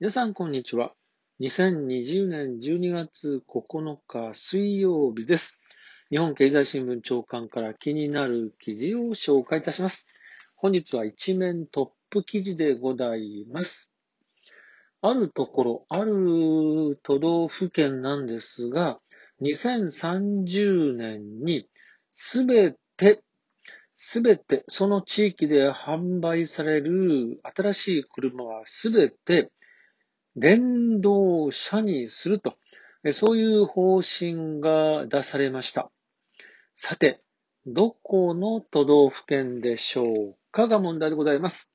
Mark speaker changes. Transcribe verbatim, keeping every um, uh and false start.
Speaker 1: 皆さん、こんにちは。にせんにじゅうねんじゅうにがつここのか水曜日です。日本経済新聞長官から気になる記事を紹介いたします。本日は一面トップ記事でございます。あるところ、ある都道府県なんですが、にせんさんじゅうねんにすべてすべて、その地域で販売される新しい車はすべて電動車にすると、そういう方針が出されました。さて、どこの都道府県でしょうかが問題でございます。